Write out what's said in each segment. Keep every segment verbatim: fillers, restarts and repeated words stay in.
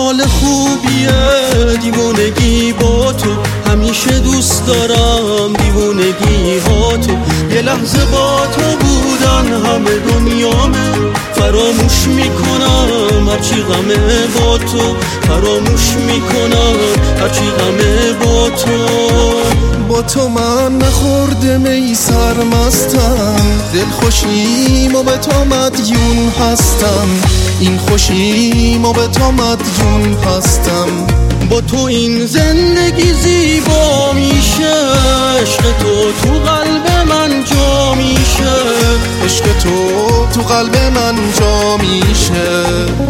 حال خوبیه دیوونگی با تو، همیشه دوست دارم دیوونگی ها تو. یه لحظه با تو بودن همه دنیامه، فراموش میکنم هرچی غمه با تو، فراموش میکنم هرچی غمه با تو. با تو من نخورده می سرمستم، دل خوشیم و به تو مدیون هستم، این خوشیم و به تو مدیون هستم. با تو این زندگی زیبا میشه، عشق تو تو قلب من جا میشه، عشق تو تو قلب من جا میشه.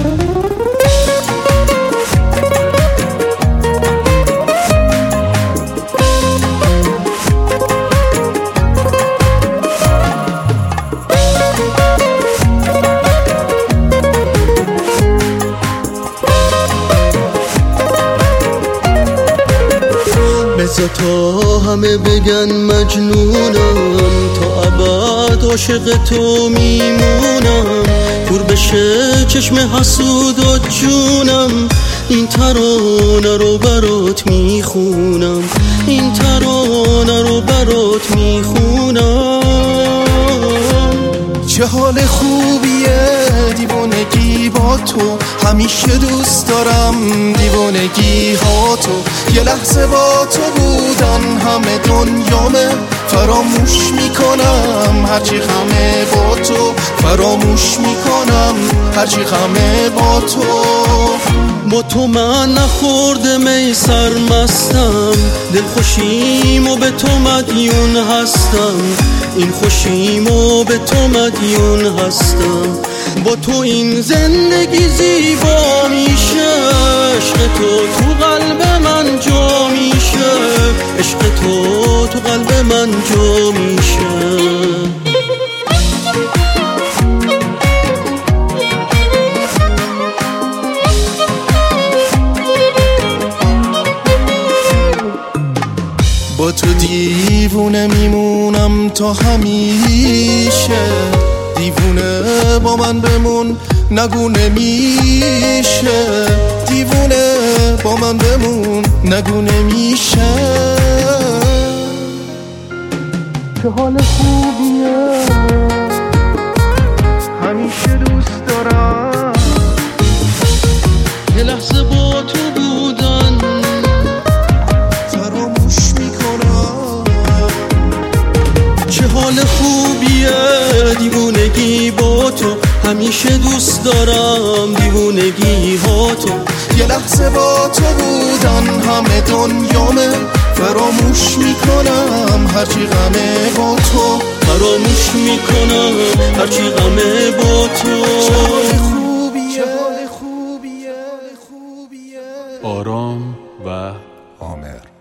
بذار تا همه بگن مجنونم، تا ابد عاشق تو میمونم. کور بشه چشم حسود و جونم، این ترانه رو برات میخونم، این ترانه رو برات میخونم. چه حال خوبیه دیوانگی با تو، همیشه دوست دارم دیوانگی ها تو. یه لحظه با تو بودن همه دنیامه، فراموش میکنم هرچی غمه با تو، فراموش میکنم هرچی غمه با تو. با تو من نخورده می سرمستم، دل خوشیم و به تو مدیون هستم، این خوشیم و به تو مدیون هستم. با تو این زندگی زیبا میشه، عشق تو تو قلب من جا میشه، عشق تو تو قلب من جا میشه. با تو دیوونه میمونم تا همیشه، دیوونه با من بمون نگو نمیشه، دیوونه با من بمون نگو نمیشه. چه حال خوبیه همیشه دوست دارم یه لحظه با تو بودن، فراموش میکنم. چه حال خوبیه دیوونگی با تو، همیشه دوست دارم دیوونگی ها تو. یه لحظه با تو بودن همه دنیامه، فراموش میکنم هرچی غمه با تو، فراموش میکنم هرچی غمه با تو. چه حال خوبیه، چه حال خوبیه. آرام و عامر.